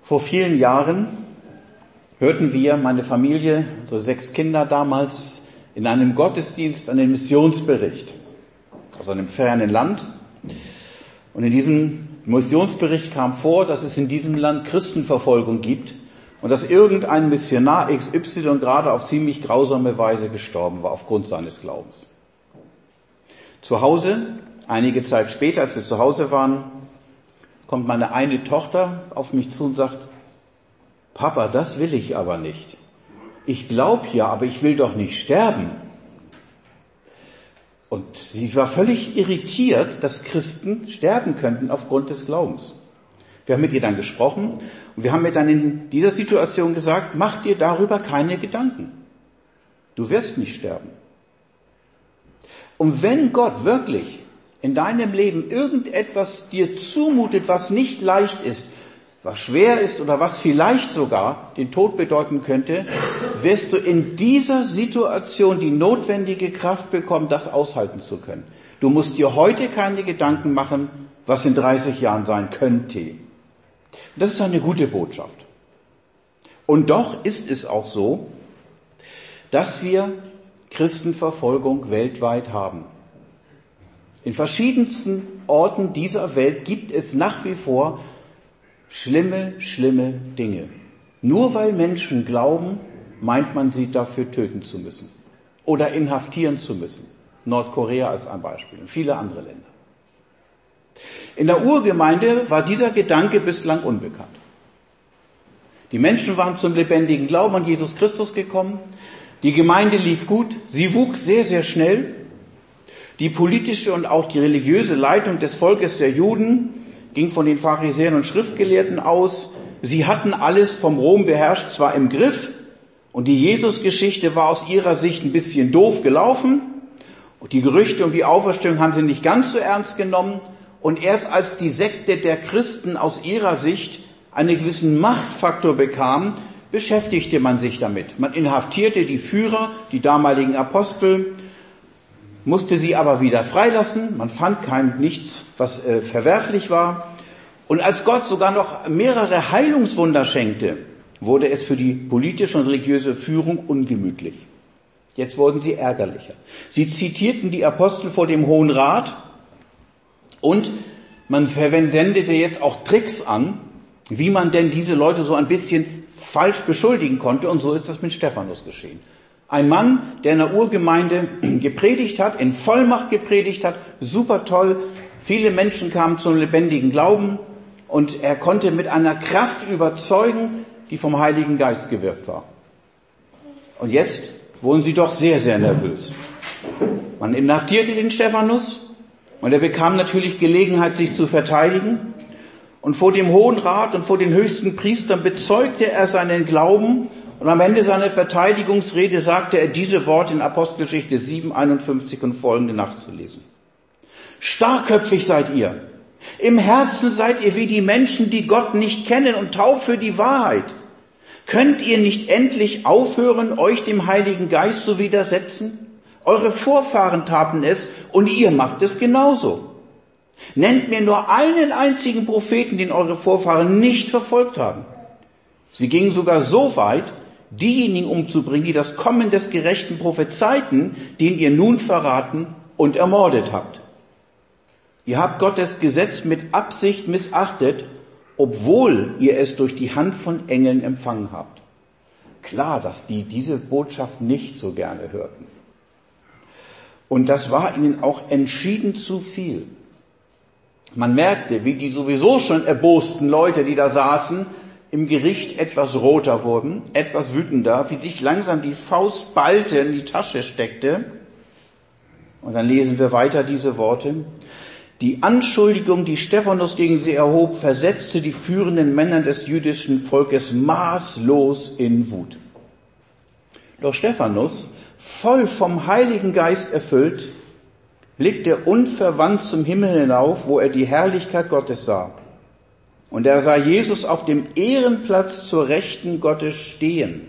Vor vielen Jahren hörten wir, meine Familie, unsere 6 Kinder damals, in einem Gottesdienst einen Missionsbericht aus einem fernen Land. Und in diesem Missionsbericht kam vor, dass es in diesem Land Christenverfolgung gibt und dass irgendein Missionar XY gerade auf ziemlich grausame Weise gestorben war aufgrund seines Glaubens. Zu Hause, einige Zeit später, als wir zu Hause waren, kommt meine eine Tochter auf mich zu und sagt: Papa, das will ich aber nicht. Ich glaube ja, aber ich will doch nicht sterben. Und sie war völlig irritiert, dass Christen sterben könnten aufgrund des Glaubens. Wir haben mit ihr dann gesprochen und wir haben ihr dann in dieser Situation gesagt: Mach dir darüber keine Gedanken. Du wirst nicht sterben. Und wenn Gott wirklich in deinem Leben irgendetwas dir zumutet, was nicht leicht ist, was schwer ist oder was vielleicht sogar den Tod bedeuten könnte, wirst du in dieser Situation die notwendige Kraft bekommen, das aushalten zu können. Du musst dir heute keine Gedanken machen, was in 30 Jahren sein könnte. Das ist eine gute Botschaft. Und doch ist es auch so, dass wir Christenverfolgung weltweit haben. In verschiedensten Orten dieser Welt gibt es nach wie vor schlimme Dinge. Nur weil Menschen glauben, meint man sie dafür töten zu müssen oder inhaftieren zu müssen. Nordkorea als ein Beispiel und viele andere Länder. In der Urgemeinde war dieser Gedanke bislang unbekannt. Die Menschen waren zum lebendigen Glauben an Jesus Christus gekommen. Die Gemeinde lief gut, sie wuchs sehr, sehr schnell. Die politische und auch die religiöse Leitung des Volkes der Juden ging von den Pharisäern und Schriftgelehrten aus. Sie hatten alles vom Rom beherrscht zwar im Griff, und die Jesusgeschichte war aus ihrer Sicht ein bisschen doof gelaufen. Und die Gerüchte um die Auferstehung haben sie nicht ganz so ernst genommen. Und erst als die Sekte der Christen aus ihrer Sicht einen gewissen Machtfaktor bekam, beschäftigte man sich damit. Man inhaftierte die Führer, die damaligen Apostel, musste sie aber wieder freilassen. Man fand nichts, was verwerflich war. Und als Gott sogar noch mehrere Heilungswunder schenkte, wurde es für die politische und religiöse Führung ungemütlich. Jetzt wurden sie ärgerlicher. Sie zitierten die Apostel vor dem Hohen Rat und man wendete jetzt auch Tricks an, wie man denn diese Leute so ein bisschen falsch beschuldigen konnte. Und so ist das mit Stephanus geschehen. Ein Mann, der in der Urgemeinde gepredigt hat, in Vollmacht gepredigt hat, super toll. Viele Menschen kamen zum lebendigen Glauben und er konnte mit einer Kraft überzeugen, die vom Heiligen Geist gewirkt war. Und jetzt wurden sie doch sehr, sehr nervös. Man inhaftierte den Stephanus und er bekam natürlich Gelegenheit, sich zu verteidigen. Und vor dem Hohen Rat und vor den höchsten Priestern bezeugte er seinen Glauben. Und am Ende seiner Verteidigungsrede sagte er diese Worte in Apostelgeschichte 7,51 und folgende nachzulesen. Starkköpfig seid ihr. Im Herzen seid ihr wie die Menschen, die Gott nicht kennen und taub für die Wahrheit. Könnt ihr nicht endlich aufhören, euch dem Heiligen Geist zu widersetzen? Eure Vorfahren taten es und ihr macht es genauso. Nennt mir nur einen einzigen Propheten, den eure Vorfahren nicht verfolgt haben. Sie gingen sogar so weit, diejenigen umzubringen, die das Kommen des Gerechten prophezeiten, den ihr nun verraten und ermordet habt. Ihr habt Gottes Gesetz mit Absicht missachtet, obwohl ihr es durch die Hand von Engeln empfangen habt. Klar, dass die diese Botschaft nicht so gerne hörten. Und das war ihnen auch entschieden zu viel. Man merkte, wie die sowieso schon erbosten Leute, die da saßen, im Gericht etwas roter wurden, etwas wütender, wie sich langsam die Faust ballte, in die Tasche steckte. Und dann lesen wir weiter diese Worte. Die Anschuldigung, die Stephanus gegen sie erhob, versetzte die führenden Männer des jüdischen Volkes maßlos in Wut. Doch Stephanus, voll vom Heiligen Geist erfüllt, blickte unverwandt zum Himmel hinauf, wo er die Herrlichkeit Gottes sah. Und er sah Jesus auf dem Ehrenplatz zur Rechten Gottes stehen.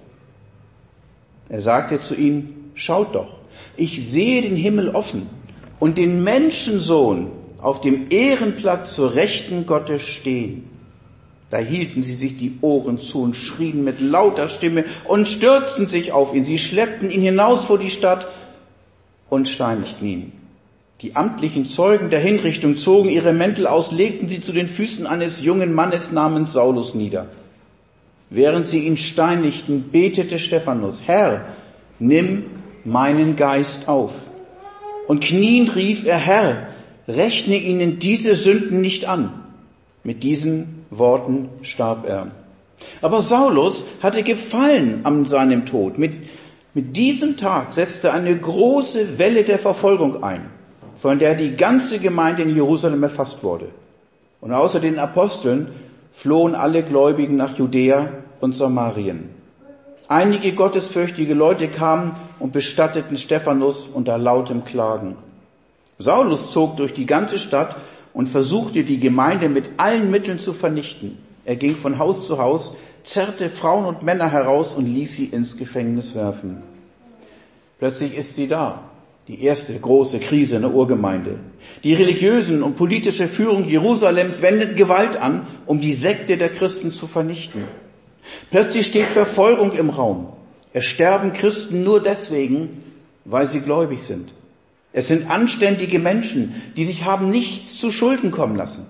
Er sagte zu ihnen, schaut doch, ich sehe den Himmel offen und den Menschensohn auf dem Ehrenplatz zur Rechten Gottes stehen. Da hielten sie sich die Ohren zu und schrien mit lauter Stimme und stürzten sich auf ihn. Sie schleppten ihn hinaus vor die Stadt und steinigten ihn. Die amtlichen Zeugen der Hinrichtung zogen ihre Mäntel aus, legten sie zu den Füßen eines jungen Mannes namens Saulus nieder. Während sie ihn steinigten, betete Stephanus: Herr, nimm meinen Geist auf. Und kniend rief er: Herr, rechne ihnen diese Sünden nicht an. Mit diesen Worten starb er. Aber Saulus hatte Gefallen an seinem Tod. Mit diesem Tag setzte eine große Welle der Verfolgung ein, von der die ganze Gemeinde in Jerusalem erfasst wurde. Und außer den Aposteln flohen alle Gläubigen nach Judäa und Samarien. Einige gottesfürchtige Leute kamen und bestatteten Stephanus unter lautem Klagen. Saulus zog durch die ganze Stadt und versuchte, die Gemeinde mit allen Mitteln zu vernichten. Er ging von Haus zu Haus, zerrte Frauen und Männer heraus und ließ sie ins Gefängnis werfen. Plötzlich ist sie da, die erste große Krise in der Urgemeinde. Die religiösen und politische Führung Jerusalems wendet Gewalt an, um die Sekte der Christen zu vernichten. Plötzlich steht Verfolgung im Raum. Es sterben Christen nur deswegen, weil sie gläubig sind. Es sind anständige Menschen, die sich haben nichts zu Schulden kommen lassen.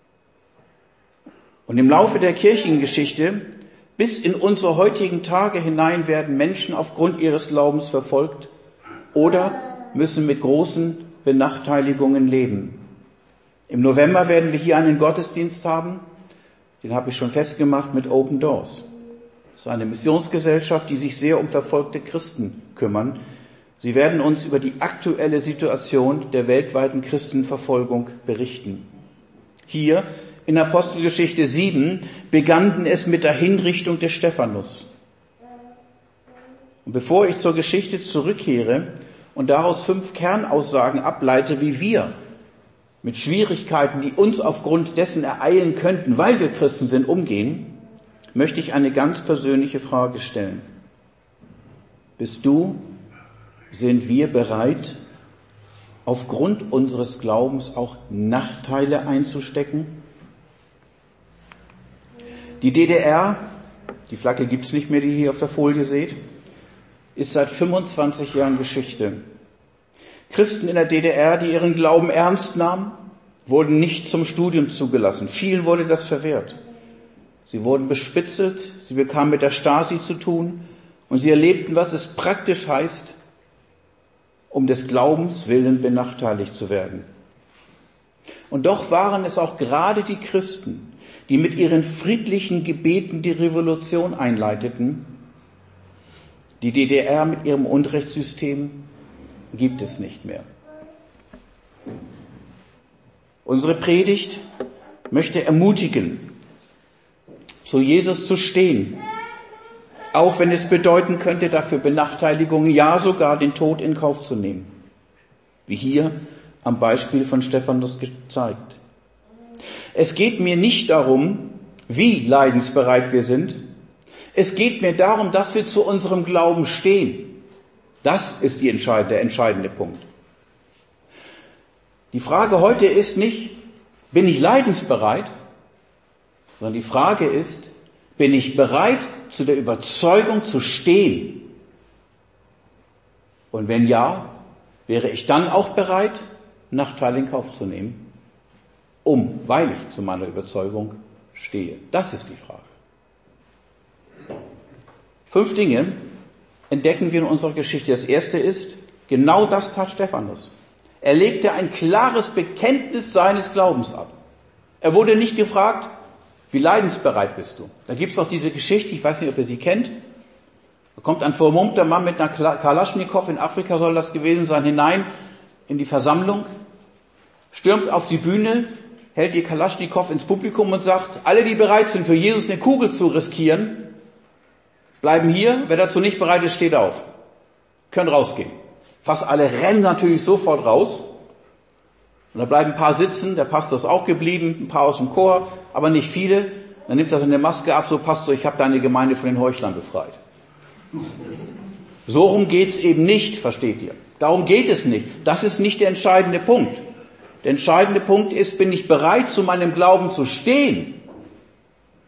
Und im Laufe der Kirchengeschichte bis in unsere heutigen Tage hinein werden Menschen aufgrund ihres Glaubens verfolgt oder müssen mit großen Benachteiligungen leben. Im November werden wir hier einen Gottesdienst haben, den habe ich schon festgemacht, mit Open Doors. Das ist eine Missionsgesellschaft, die sich sehr um verfolgte Christen kümmern. Sie werden uns über die aktuelle Situation der weltweiten Christenverfolgung berichten. Hier in Apostelgeschichte 7 begann es mit der Hinrichtung des Stephanus. Und bevor ich zur Geschichte zurückkehre und daraus 5 Kernaussagen ableite, wie wir mit Schwierigkeiten, die uns aufgrund dessen ereilen könnten, weil wir Christen sind, umgehen, möchte ich eine ganz persönliche Frage stellen. Sind wir bereit, aufgrund unseres Glaubens auch Nachteile einzustecken? Die DDR, die Flagge gibt's nicht mehr, die ihr hier auf der Folie seht, ist seit 25 Jahren Geschichte. Christen in der DDR, die ihren Glauben ernst nahmen, wurden nicht zum Studium zugelassen. Vielen wurde das verwehrt. Sie wurden bespitzelt, sie bekamen mit der Stasi zu tun und sie erlebten, was es praktisch heißt, um des Glaubens willen benachteiligt zu werden. Und doch waren es auch gerade die Christen, die mit ihren friedlichen Gebeten die Revolution einleiteten. Die DDR mit ihrem Unrechtssystem gibt es nicht mehr. Unsere Predigt möchte ermutigen, zu Jesus zu stehen, auch wenn es bedeuten könnte, dafür Benachteiligungen, ja sogar den Tod in Kauf zu nehmen. Wie hier am Beispiel von Stephanus gezeigt. Es geht mir nicht darum, wie leidensbereit wir sind. Es geht mir darum, dass wir zu unserem Glauben stehen. Das ist der entscheidende Punkt. Die Frage heute ist nicht, bin ich leidensbereit, sondern die Frage ist, bin ich bereit, zu der Überzeugung zu stehen? Und wenn ja, wäre ich dann auch bereit, Nachteile in Kauf zu nehmen, weil ich zu meiner Überzeugung stehe? Das ist die Frage. 5 Dinge entdecken wir in unserer Geschichte. Das erste ist, genau das tat Stephanus. Er legte ein klares Bekenntnis seines Glaubens ab. Er wurde nicht gefragt, wie leidensbereit bist du? Da gibt's doch diese Geschichte, ich weiß nicht, ob ihr sie kennt. Da kommt ein vermummter Mann mit einer Kalaschnikow, in Afrika soll das gewesen sein, hinein in die Versammlung, stürmt auf die Bühne, hält die Kalaschnikow ins Publikum und sagt, alle, die bereit sind, für Jesus eine Kugel zu riskieren, bleiben hier. Wer dazu nicht bereit ist, steht auf. Können rausgehen. Fast alle rennen natürlich sofort raus. Und da bleiben ein paar sitzen, der Pastor ist auch geblieben, ein paar aus dem Chor, aber nicht viele. Dann nimmt er seine Maske ab, so Pastor, ich habe deine Gemeinde von den Heuchlern befreit. So rum geht's eben nicht, versteht ihr? Darum geht es nicht. Das ist nicht der entscheidende Punkt. Der entscheidende Punkt ist, bin ich bereit, zu meinem Glauben zu stehen?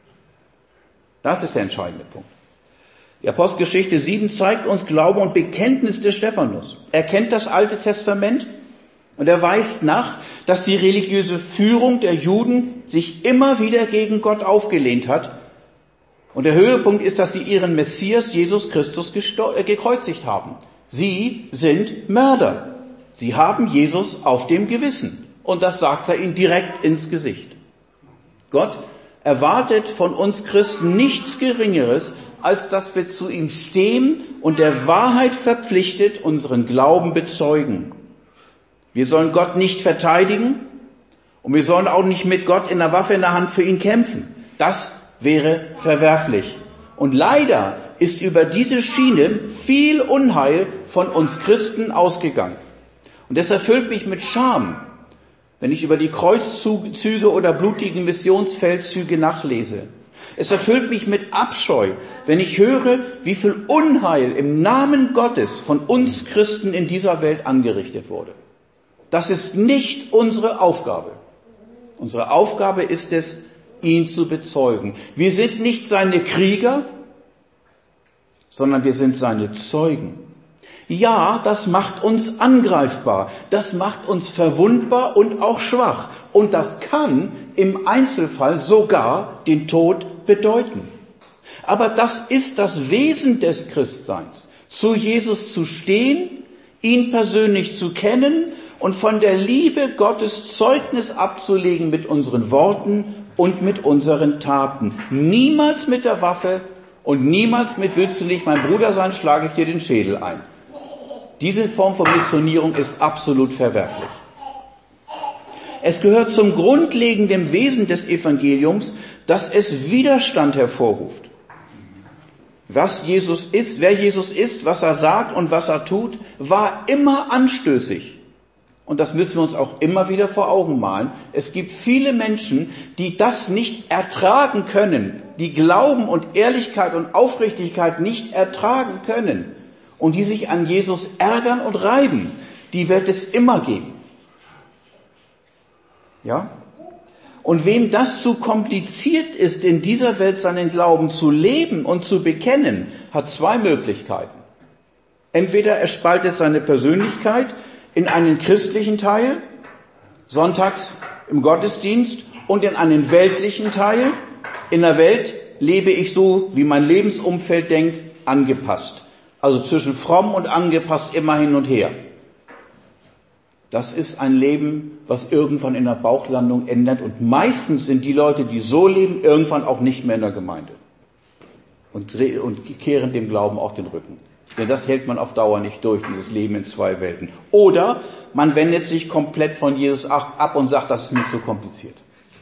Das ist der entscheidende Punkt. Die Apostelgeschichte 7 zeigt uns Glaube und Bekenntnis des Stephanus. Er kennt das Alte Testament und er weist nach, dass die religiöse Führung der Juden sich immer wieder gegen Gott aufgelehnt hat. Und der Höhepunkt ist, dass sie ihren Messias, Jesus Christus, gekreuzigt haben. Sie sind Mörder. Sie haben Jesus auf dem Gewissen. Und das sagt er ihnen direkt ins Gesicht. Gott erwartet von uns Christen nichts Geringeres, als dass wir zu ihm stehen und der Wahrheit verpflichtet unseren Glauben bezeugen. Wir sollen Gott nicht verteidigen und wir sollen auch nicht mit Gott in der Waffe in der Hand für ihn kämpfen. Das wäre verwerflich. Und leider ist über diese Schiene viel Unheil von uns Christen ausgegangen. Und das erfüllt mich mit Scham, wenn ich über die Kreuzzüge oder blutigen Missionsfeldzüge nachlese. Es erfüllt mich mit Abscheu, wenn ich höre, wie viel Unheil im Namen Gottes von uns Christen in dieser Welt angerichtet wurde. Das ist nicht unsere Aufgabe. Unsere Aufgabe ist es, ihn zu bezeugen. Wir sind nicht seine Krieger, sondern wir sind seine Zeugen. Ja, das macht uns angreifbar, das macht uns verwundbar und auch schwach. Und das kann im Einzelfall sogar den Tod bedeuten. Aber das ist das Wesen des Christseins, zu Jesus zu stehen, ihn persönlich zu kennen und von der Liebe Gottes Zeugnis abzulegen mit unseren Worten und mit unseren Taten. Niemals mit der Waffe und niemals mit, willst du nicht mein Bruder sein, schlage ich dir den Schädel ein. Diese Form von Missionierung ist absolut verwerflich. Es gehört zum grundlegenden Wesen des Evangeliums, dass es Widerstand hervorruft. Was Jesus ist, wer Jesus ist, was er sagt und was er tut, war immer anstößig. Und das müssen wir uns auch immer wieder vor Augen malen. Es gibt viele Menschen, die das nicht ertragen können, die Glauben und Ehrlichkeit und Aufrichtigkeit nicht ertragen können und die sich an Jesus ärgern und reiben. Die wird es immer geben. Ja? Und wem das zu kompliziert ist, in dieser Welt seinen Glauben zu leben und zu bekennen, hat zwei Möglichkeiten. Entweder er spaltet seine Persönlichkeit in einen christlichen Teil, sonntags im Gottesdienst, und in einen weltlichen Teil. In der Welt lebe ich so, wie mein Lebensumfeld denkt, angepasst. Also zwischen fromm und angepasst immer hin und her. Das ist ein Leben, was irgendwann in der Bauchlandung ändert. Und meistens sind die Leute, die so leben, irgendwann auch nicht mehr in der Gemeinde. Und kehren dem Glauben auch den Rücken. Denn das hält man auf Dauer nicht durch, dieses Leben in zwei Welten. Oder man wendet sich komplett von Jesus ab und sagt, das ist mir zu kompliziert.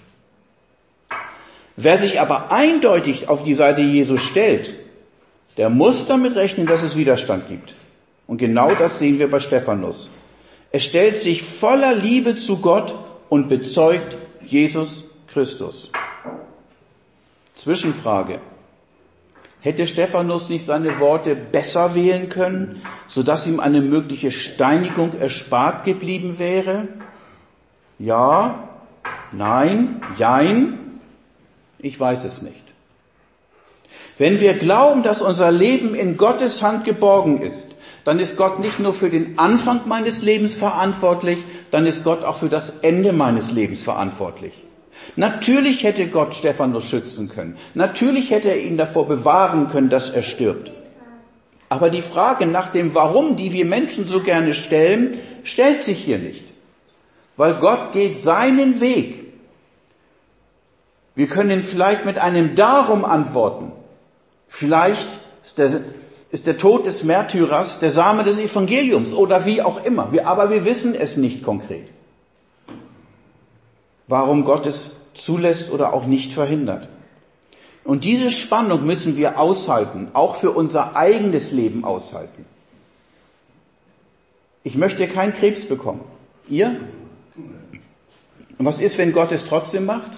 Wer sich aber eindeutig auf die Seite Jesu stellt, der muss damit rechnen, dass es Widerstand gibt. Und genau das sehen wir bei Stephanus. Er stellt sich voller Liebe zu Gott und bezeugt Jesus Christus. Zwischenfrage. Hätte Stephanus nicht seine Worte besser wählen können, sodass ihm eine mögliche Steinigung erspart geblieben wäre? Ja, nein, jein, ich weiß es nicht. Wenn wir glauben, dass unser Leben in Gottes Hand geborgen ist, dann ist Gott nicht nur für den Anfang meines Lebens verantwortlich, dann ist Gott auch für das Ende meines Lebens verantwortlich. Natürlich hätte Gott Stephanus schützen können. Natürlich hätte er ihn davor bewahren können, dass er stirbt. Aber die Frage nach dem Warum, die wir Menschen so gerne stellen, stellt sich hier nicht. Weil Gott geht seinen Weg. Wir können vielleicht mit einem Darum antworten. Vielleicht ist der Tod des Märtyrers der Same des Evangeliums oder wie auch immer. Aber wir wissen es nicht konkret. Warum Gott es zulässt oder auch nicht verhindert. Und diese Spannung müssen wir aushalten, auch für unser eigenes Leben aushalten. Ich möchte keinen Krebs bekommen. Ihr? Und was ist, wenn Gott es trotzdem macht?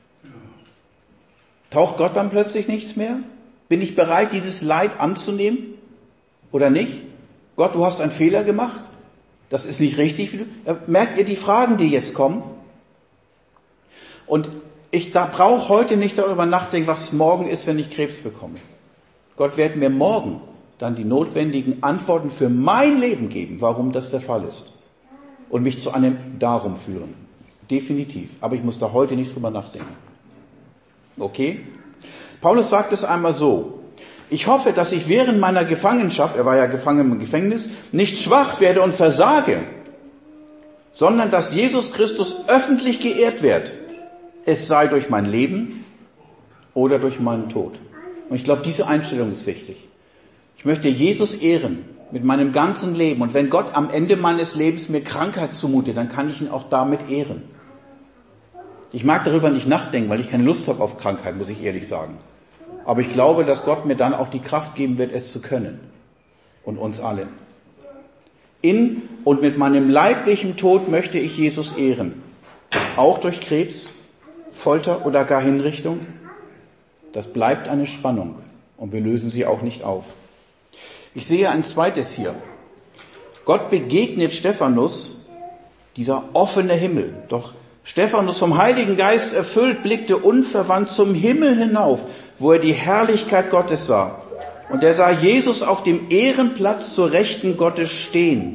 Taucht Gott dann plötzlich nichts mehr? Bin ich bereit, dieses Leid anzunehmen? Oder nicht? Gott, du hast einen Fehler gemacht. Das ist nicht richtig. Merkt ihr die Fragen, die jetzt kommen? Und Ich brauche heute nicht darüber nachdenken, was morgen ist, wenn ich Krebs bekomme. Gott wird mir morgen dann die notwendigen Antworten für mein Leben geben, warum das der Fall ist. Und mich zu einem Darum führen. Definitiv. Aber ich muss da heute nicht drüber nachdenken. Okay? Paulus sagt es einmal so. Ich hoffe, dass ich während meiner Gefangenschaft, er war ja gefangen im Gefängnis, nicht schwach werde und versage, sondern dass Jesus Christus öffentlich geehrt wird. Es sei durch mein Leben oder durch meinen Tod. Und ich glaube, diese Einstellung ist wichtig. Ich möchte Jesus ehren mit meinem ganzen Leben. Und wenn Gott am Ende meines Lebens mir Krankheit zumutet, dann kann ich ihn auch damit ehren. Ich mag darüber nicht nachdenken, weil ich keine Lust habe auf Krankheit, muss ich ehrlich sagen. Aber ich glaube, dass Gott mir dann auch die Kraft geben wird, es zu können. Und uns allen. In und mit meinem leiblichen Tod möchte ich Jesus ehren. Auch durch Krebs, Folter oder gar Hinrichtung. Das bleibt eine Spannung. Und wir lösen sie auch nicht auf. Ich sehe ein zweites hier. Gott begegnet Stephanus, dieser offene Himmel. Doch Stephanus, vom Heiligen Geist erfüllt, blickte unverwandt zum Himmel hinauf, wo er die Herrlichkeit Gottes sah. Und er sah Jesus auf dem Ehrenplatz zur Rechten Gottes stehen.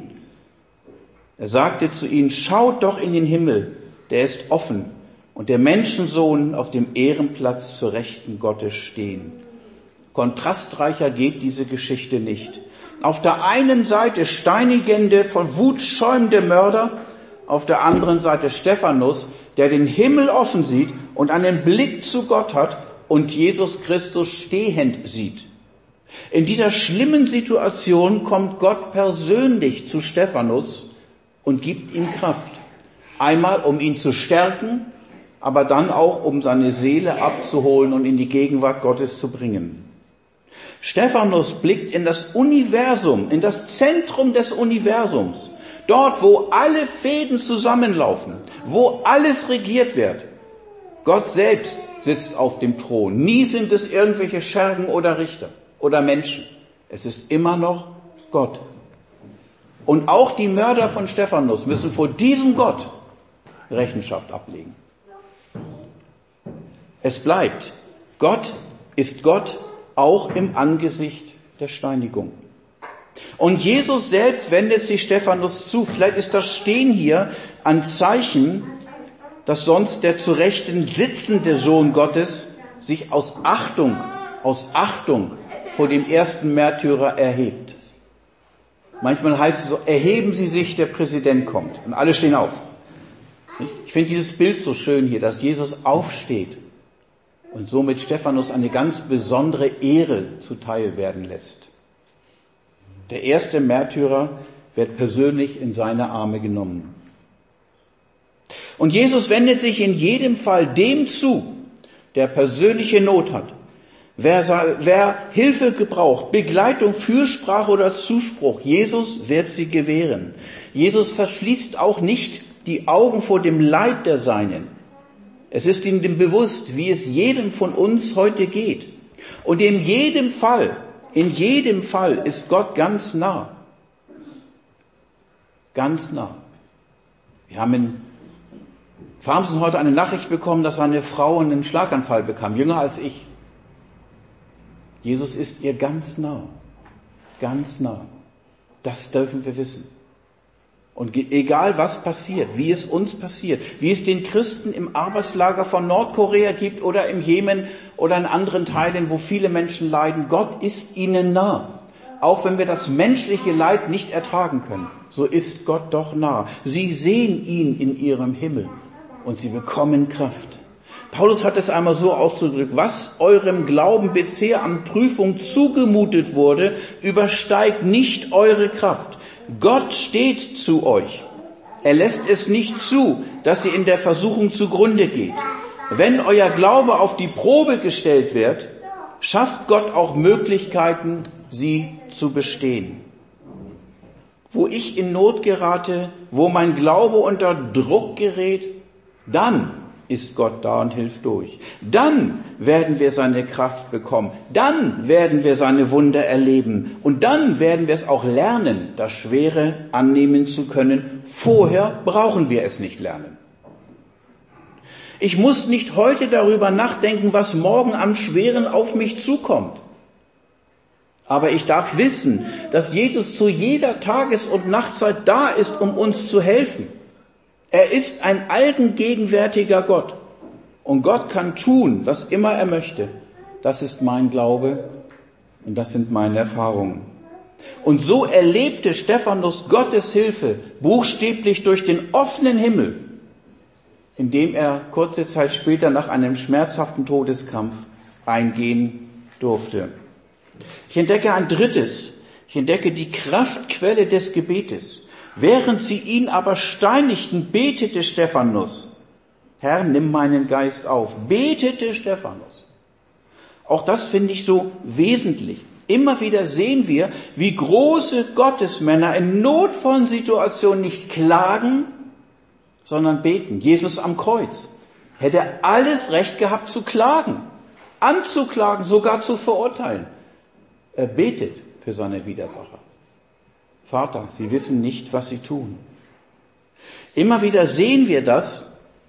Er sagte zu ihnen, schaut doch in den Himmel, der ist offen, und der Menschensohn auf dem Ehrenplatz zur Rechten Gottes stehen. Kontrastreicher geht diese Geschichte nicht. Auf der einen Seite steinigende, von Wut schäumende Mörder, auf der anderen Seite Stephanus, der den Himmel offen sieht und einen Blick zu Gott hat und Jesus Christus stehend sieht. In dieser schlimmen Situation kommt Gott persönlich zu Stephanus und gibt ihm Kraft. Einmal, um ihn zu stärken, aber dann auch, um seine Seele abzuholen und in die Gegenwart Gottes zu bringen. Stephanus blickt in das Universum, in das Zentrum des Universums. Dort, wo alle Fäden zusammenlaufen, wo alles regiert wird. Gott selbst sitzt auf dem Thron. Nie sind es irgendwelche Schergen oder Richter oder Menschen. Es ist immer noch Gott. Und auch die Mörder von Stephanus müssen vor diesem Gott Rechenschaft ablegen. Es bleibt, Gott ist Gott auch im Angesicht der Steinigung. Und Jesus selbst wendet sich Stephanus zu. Vielleicht ist das Stehen hier ein Zeichen, dass sonst der zu Rechten sitzende Sohn Gottes sich aus Achtung vor dem ersten Märtyrer erhebt. Manchmal heißt es so, erheben Sie sich, der Präsident kommt. Und alle stehen auf. Ich finde dieses Bild so schön hier, dass Jesus aufsteht und somit Stephanus eine ganz besondere Ehre zuteil werden lässt. Der erste Märtyrer wird persönlich in seine Arme genommen. Und Jesus wendet sich in jedem Fall dem zu, der persönliche Not hat. Wer Hilfe gebraucht, Begleitung, Fürsprache oder Zuspruch, Jesus wird sie gewähren. Jesus verschließt auch nicht die Augen vor dem Leid der Seinen. Es ist ihm bewusst, wie es jedem von uns heute geht. Und in jedem Fall ist Gott ganz nah. Ganz nah. Wir haben in Farmsen heute eine Nachricht bekommen, dass eine Frau einen Schlaganfall bekam, jünger als ich. Jesus ist ihr ganz nah. Ganz nah. Das dürfen wir wissen. Und egal was passiert, wie es uns passiert, wie es den Christen im Arbeitslager von Nordkorea gibt oder im Jemen oder in anderen Teilen, wo viele Menschen leiden, Gott ist ihnen nah. Auch wenn wir das menschliche Leid nicht ertragen können, so ist Gott doch nah. Sie sehen ihn in ihrem Himmel und sie bekommen Kraft. Paulus hat es einmal so ausgedrückt, was eurem Glauben bisher an Prüfung zugemutet wurde, übersteigt nicht eure Kraft. Gott steht zu euch. Er lässt es nicht zu, dass ihr in der Versuchung zugrunde geht. Wenn euer Glaube auf die Probe gestellt wird, schafft Gott auch Möglichkeiten, sie zu bestehen. Wo ich in Not gerate, wo mein Glaube unter Druck gerät, dann ist Gott da und hilft durch. Dann werden wir seine Kraft bekommen. Dann werden wir seine Wunder erleben. Und dann werden wir es auch lernen, das Schwere annehmen zu können. Vorher brauchen wir es nicht lernen. Ich muss nicht heute darüber nachdenken, was morgen am Schweren auf mich zukommt. Aber ich darf wissen, dass Jesus zu jeder Tages- und Nachtzeit da ist, um uns zu helfen. Er ist ein allgegenwärtiger Gott. Und Gott kann tun, was immer er möchte. Das ist mein Glaube und das sind meine Erfahrungen. Und so erlebte Stephanus Gottes Hilfe buchstäblich durch den offenen Himmel, indem er kurze Zeit später nach einem schmerzhaften Todeskampf eingehen durfte. Ich entdecke ein drittes. Ich entdecke die Kraftquelle des Gebetes. Während sie ihn aber steinigten, betete Stephanus: Herr, nimm meinen Geist auf. Betete Stephanus. Auch das finde ich so wesentlich. Immer wieder sehen wir, wie große Gottesmänner in notvollen Situationen nicht klagen, sondern beten. Jesus am Kreuz hätte alles Recht gehabt zu klagen, anzuklagen, sogar zu verurteilen. Er betet für seine Widersacher. Vater, sie wissen nicht, was sie tun. Immer wieder sehen wir das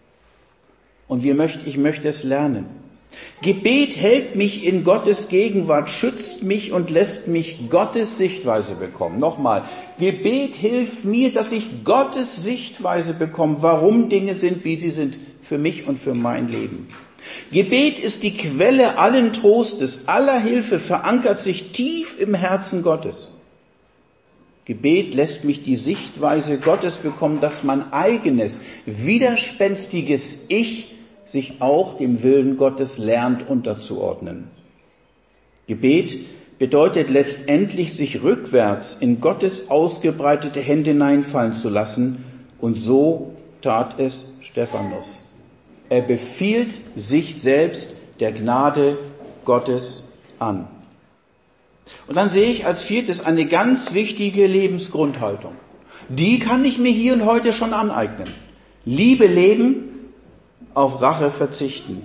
und ich möchte es lernen. Gebet hält mich in Gottes Gegenwart, schützt mich und lässt mich Gottes Sichtweise bekommen. Nochmal, Gebet hilft mir, dass ich Gottes Sichtweise bekomme, warum Dinge sind, wie sie sind, für mich und für mein Leben. Gebet ist die Quelle allen Trostes, aller Hilfe, verankert sich tief im Herzen Gottes. Gebet lässt mich die Sichtweise Gottes bekommen, dass mein eigenes, widerspenstiges Ich sich auch dem Willen Gottes lernt unterzuordnen. Gebet bedeutet letztendlich, sich rückwärts in Gottes ausgebreitete Hände hineinfallen zu lassen, und so tat es Stephanus. Er befiehlt sich selbst der Gnade Gottes an. Und dann sehe ich als viertes eine ganz wichtige Lebensgrundhaltung. Die kann ich mir hier und heute schon aneignen. Liebe leben, auf Rache verzichten.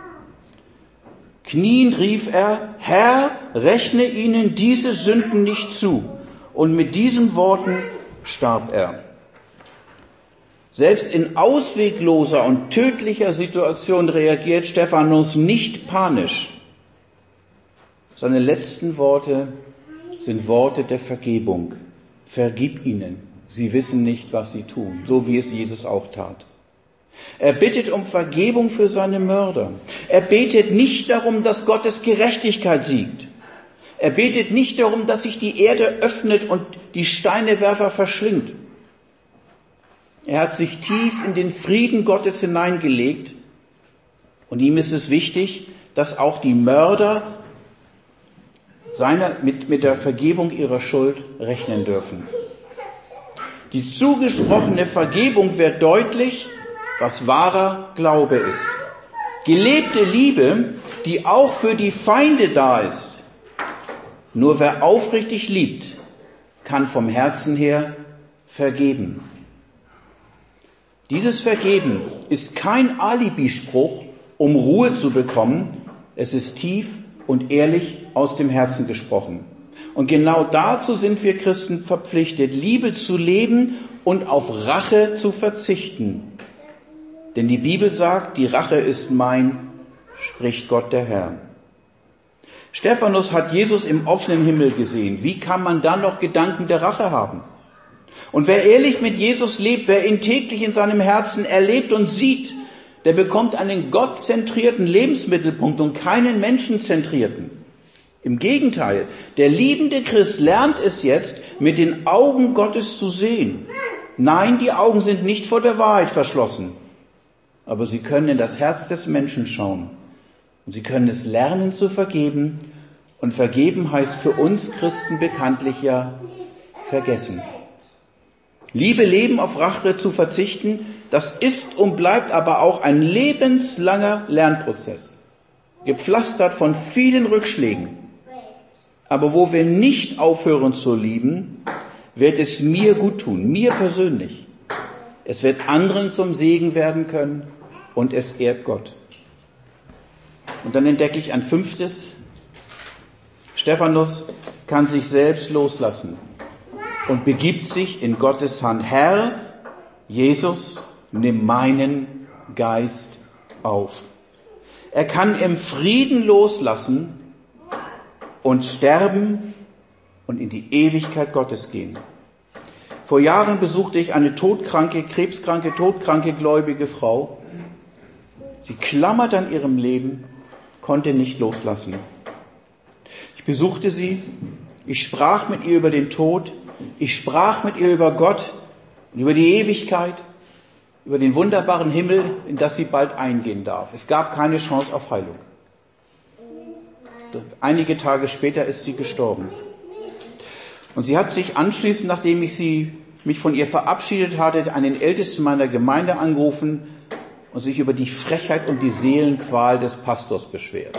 Kniend rief er: Herr, rechne ihnen diese Sünden nicht zu. Und mit diesen Worten starb er. Selbst in auswegloser und tödlicher Situation reagiert Stephanus nicht panisch. Seine letzten Worte sind Worte der Vergebung. Vergib ihnen, sie wissen nicht, was sie tun, so wie es Jesus auch tat. Er bittet um Vergebung für seine Mörder. Er betet nicht darum, dass Gottes Gerechtigkeit siegt. Er betet nicht darum, dass sich die Erde öffnet und die Steinewerfer verschlingt. Er hat sich tief in den Frieden Gottes hineingelegt und ihm ist es wichtig, dass auch die Mörder mit der Vergebung ihrer Schuld rechnen dürfen. Die zugesprochene Vergebung wird deutlich, was wahrer Glaube ist. Gelebte Liebe, die auch für die Feinde da ist. Nur wer aufrichtig liebt, kann vom Herzen her vergeben. Dieses Vergeben ist kein Alibispruch, um Ruhe zu bekommen. Es ist tief und ehrlich aus dem Herzen gesprochen. Und genau dazu sind wir Christen verpflichtet, Liebe zu leben und auf Rache zu verzichten. Denn die Bibel sagt, die Rache ist mein, spricht Gott der Herr. Stephanus hat Jesus im offenen Himmel gesehen. Wie kann man dann noch Gedanken der Rache haben? Und wer ehrlich mit Jesus lebt, wer ihn täglich in seinem Herzen erlebt und sieht, der bekommt einen gottzentrierten Lebensmittelpunkt und keinen menschenzentrierten. Im Gegenteil, der liebende Christ lernt es jetzt, mit den Augen Gottes zu sehen. Nein, die Augen sind nicht vor der Wahrheit verschlossen, aber sie können in das Herz des Menschen schauen. Und sie können es lernen zu vergeben. Und vergeben heißt für uns Christen bekanntlich ja vergessen. Liebe leben, auf Rache zu verzichten, das ist und bleibt aber auch ein lebenslanger Lernprozess. Gepflastert von vielen Rückschlägen. Aber wo wir nicht aufhören zu lieben, wird es mir gut tun, mir persönlich. Es wird anderen zum Segen werden können und es ehrt Gott. Und dann entdecke ich ein fünftes. Stephanus kann sich selbst loslassen und begibt sich in Gottes Hand. Herr, Jesus, nimm meinen Geist auf. Er kann im Frieden loslassen und sterben und in die Ewigkeit Gottes gehen. Vor Jahren besuchte ich eine krebskranke, todkranke, gläubige Frau. Sie klammert an ihrem Leben, konnte nicht loslassen. Ich besuchte sie, ich sprach mit ihr über den Tod, ich sprach mit ihr über Gott und über die Ewigkeit, über den wunderbaren Himmel, in das sie bald eingehen darf. Es gab keine Chance auf Heilung. Einige Tage später ist sie gestorben. Und sie hat sich anschließend, nachdem ich mich von ihr verabschiedet hatte, einen Ältesten meiner Gemeinde angerufen und sich über die Frechheit und die Seelenqual des Pastors beschwert.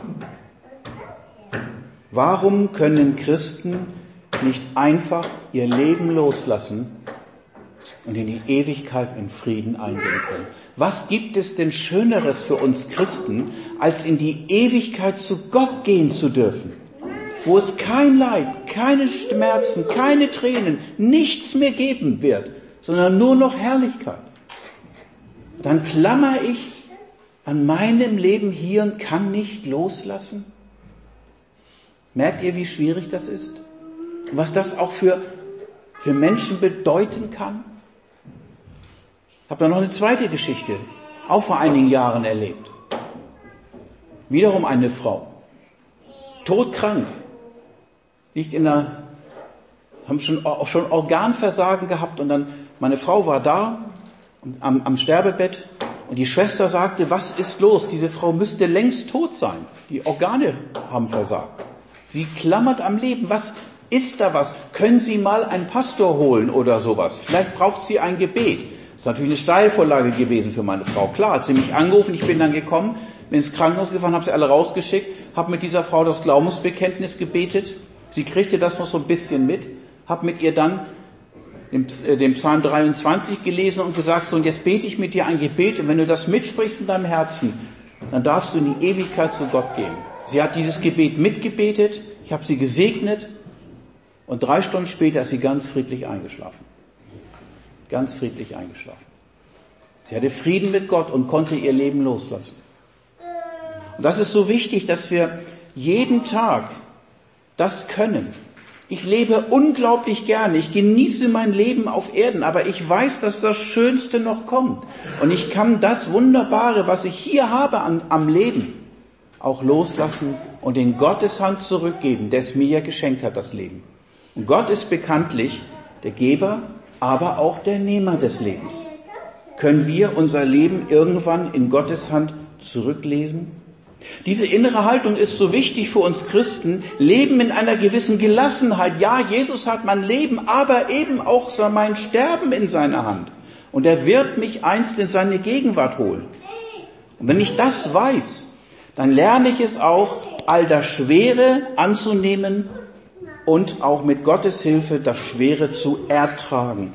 Warum können Christen nicht einfach ihr Leben loslassen und in die Ewigkeit in Frieden eingehen können? Was gibt es denn Schöneres für uns Christen, als in die Ewigkeit zu Gott gehen zu dürfen? Wo es kein Leid, keine Schmerzen, keine Tränen, nichts mehr geben wird, sondern nur noch Herrlichkeit. Dann klammer ich an meinem Leben hier und kann nicht loslassen. Merkt ihr, wie schwierig das ist? Und was das auch für Menschen bedeuten kann? Ich habe da noch eine zweite Geschichte, auch vor einigen Jahren erlebt. Wiederum eine Frau, todkrank, haben schon Organversagen gehabt und dann, meine Frau war da am Sterbebett und die Schwester sagte, was ist los? Diese Frau müsste längst tot sein. Die Organe haben versagt. Sie klammert am Leben. Was ist da was? Können Sie mal einen Pastor holen oder sowas? Vielleicht braucht sie ein Gebet. Das ist natürlich eine Steilvorlage gewesen für meine Frau. Klar, hat sie mich angerufen, ich bin dann gekommen, bin ins Krankenhaus gefahren, habe sie alle rausgeschickt, habe mit dieser Frau das Glaubensbekenntnis gebetet. Sie kriegte das noch so ein bisschen mit, habe mit ihr dann den Psalm 23 gelesen und gesagt, so und jetzt bete ich mit dir ein Gebet und wenn du das mitsprichst in deinem Herzen, dann darfst du in die Ewigkeit zu Gott gehen. Sie hat dieses Gebet mitgebetet, ich habe sie gesegnet und 3 Stunden später ist sie ganz friedlich eingeschlafen. Ganz friedlich eingeschlafen. Sie hatte Frieden mit Gott und konnte ihr Leben loslassen. Und das ist so wichtig, dass wir jeden Tag das können. Ich lebe unglaublich gerne, ich genieße mein Leben auf Erden, aber ich weiß, dass das Schönste noch kommt. Und ich kann das Wunderbare, was ich hier habe am Leben, auch loslassen und in Gottes Hand zurückgeben, der es mir ja geschenkt hat, das Leben. Und Gott ist bekanntlich der Geber, aber auch der Nehmer des Lebens. Können wir unser Leben irgendwann in Gottes Hand zurücklesen? Diese innere Haltung ist so wichtig für uns Christen. Leben in einer gewissen Gelassenheit. Ja, Jesus hat mein Leben, aber eben auch mein Sterben in seiner Hand. Und er wird mich einst in seine Gegenwart holen. Und wenn ich das weiß, dann lerne ich es auch, all das Schwere anzunehmen und auch mit Gottes Hilfe das Schwere zu ertragen.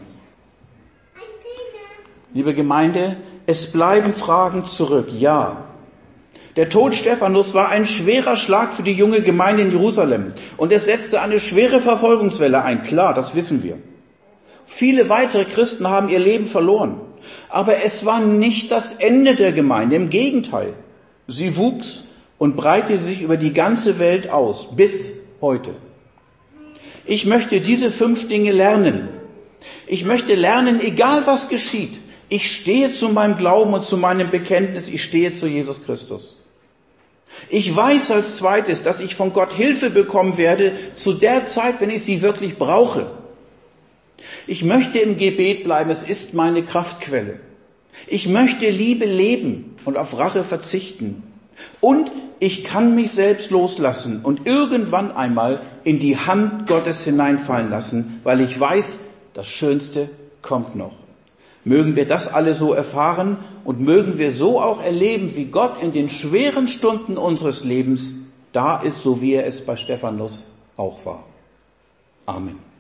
Liebe Gemeinde, es bleiben Fragen zurück. Ja, der Tod Stephanus war ein schwerer Schlag für die junge Gemeinde in Jerusalem. Und es setzte eine schwere Verfolgungswelle ein. Klar, das wissen wir. Viele weitere Christen haben ihr Leben verloren. Aber es war nicht das Ende der Gemeinde. Im Gegenteil. Sie wuchs und breitete sich über die ganze Welt aus. Bis heute. Ich möchte diese 5 Dinge lernen. Ich möchte lernen, egal was geschieht. Ich stehe zu meinem Glauben und zu meinem Bekenntnis. Ich stehe zu Jesus Christus. Ich weiß als zweites, dass ich von Gott Hilfe bekommen werde zu der Zeit, wenn ich sie wirklich brauche. Ich möchte im Gebet bleiben. Es ist meine Kraftquelle. Ich möchte Liebe leben und auf Rache verzichten. Und ich kann mich selbst loslassen und irgendwann einmal in die Hand Gottes hineinfallen lassen, weil ich weiß, das Schönste kommt noch. Mögen wir das alle so erfahren und mögen wir so auch erleben, wie Gott in den schweren Stunden unseres Lebens da ist, so wie er es bei Stephanus auch war. Amen.